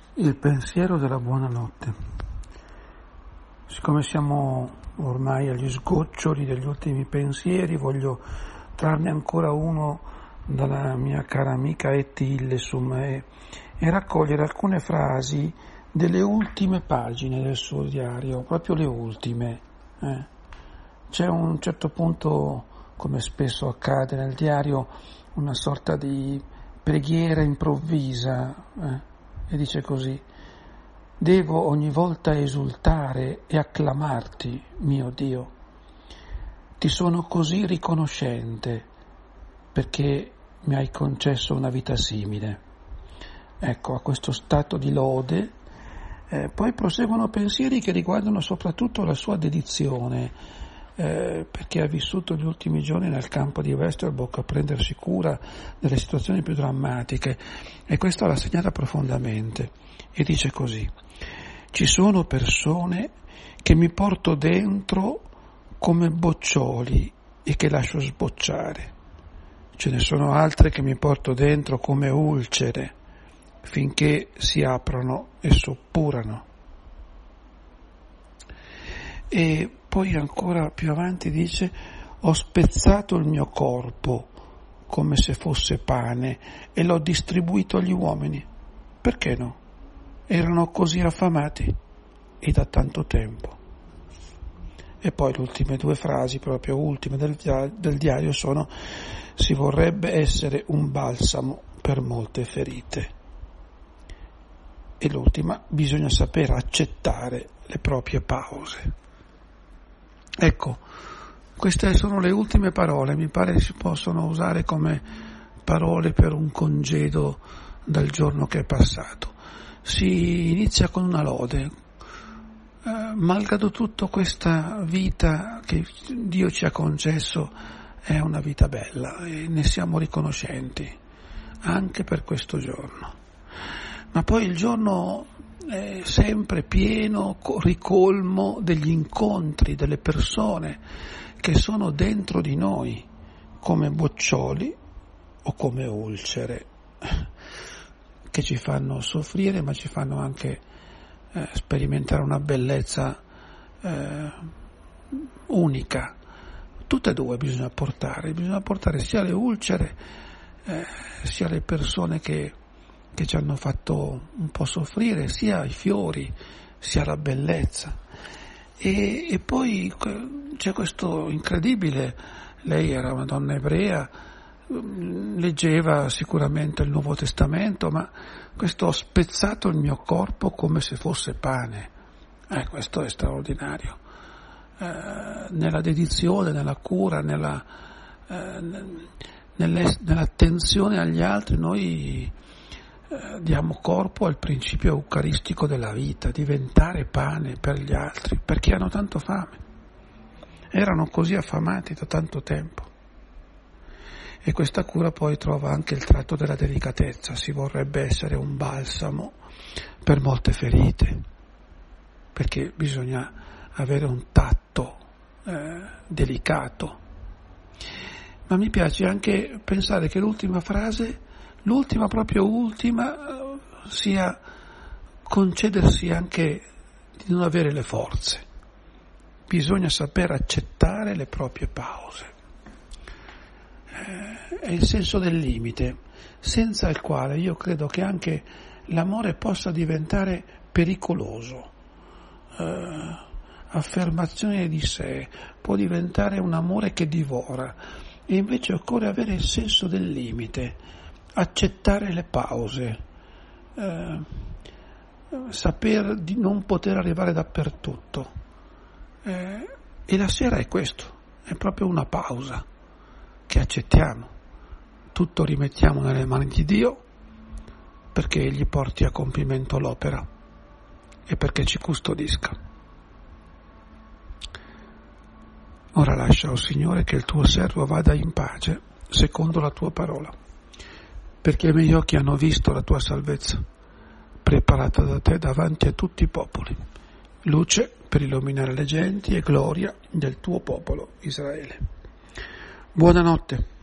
Il pensiero della buonanotte. Siccome siamo ormai agli sgoccioli degli ultimi pensieri, voglio trarne ancora uno dalla mia cara amica Etty Hillesum e raccogliere alcune frasi delle ultime pagine del suo diario, proprio le ultime. C'è un certo punto, come spesso accade nel diario, una sorta di preghiera improvvisa, e dice così: devo ogni volta esultare e acclamarti, mio Dio. Ti sono così riconoscente perché mi hai concesso una vita simile. Ecco, a questo stato di lode poi proseguono pensieri che riguardano soprattutto la sua dedizione, perché ha vissuto gli ultimi giorni nel campo di Westerbork a prendersi cura delle situazioni più drammatiche, e questo l'ha segnata profondamente, e dice così: ci sono persone che mi porto dentro come boccioli e che lascio sbocciare, ce ne sono altre che mi porto dentro come ulcere finché si aprono e suppurano. E poi ancora più avanti dice: ho spezzato il mio corpo come se fosse pane e l'ho distribuito agli uomini. Perché no? Erano così affamati e da tanto tempo. E poi le ultime due frasi, proprio ultime del diario, sono: si vorrebbe essere un balsamo per molte ferite. E l'ultima: bisogna saper accettare le proprie pause. Ecco, queste sono le ultime parole, mi pare si possono usare come parole per un congedo dal giorno che è passato. Si inizia con una lode. Malgrado tutto, questa vita che Dio ci ha concesso è una vita bella e ne siamo riconoscenti anche per questo giorno. Ma poi il giorno è sempre pieno, ricolmo degli incontri, delle persone che sono dentro di noi come boccioli o come ulcere, che ci fanno soffrire ma ci fanno anche sperimentare una bellezza unica. Tutte e due bisogna portare sia le ulcere sia le persone che ci hanno fatto un po' soffrire, sia i fiori sia la bellezza. E poi c'è questo incredibile: lei era una donna ebrea, leggeva sicuramente il Nuovo Testamento, ma questo: ho spezzato il mio corpo come se fosse pane. Questo è straordinario. Nella dedizione, nella cura, nell'attenzione agli altri, noi diamo corpo al principio eucaristico della vita, diventare pane per gli altri, perché hanno tanto fame, erano così affamati da tanto tempo. E questa cura poi trova anche il tratto della delicatezza: si vorrebbe essere un balsamo per molte ferite, perché bisogna avere un tatto delicato. Ma mi piace anche pensare che l'ultima frase, proprio ultima, sia concedersi anche di non avere le forze. Bisogna saper accettare le proprie pause. È il senso del limite, senza il quale io credo che anche l'amore possa diventare pericoloso. Affermazione di sé, può diventare un amore che divora, e invece occorre avere il senso del limite, accettare le pause, saper di non poter arrivare dappertutto. E la sera è questo, è proprio una pausa che accettiamo, tutto rimettiamo nelle mani di Dio, perché Egli porti a compimento l'opera e perché ci custodisca. Ora lascia, o Signore, che il tuo servo vada in pace secondo la tua parola, perché i miei occhi hanno visto la tua salvezza, preparata da te davanti a tutti i popoli, luce per illuminare le genti e gloria del tuo popolo Israele. Buonanotte.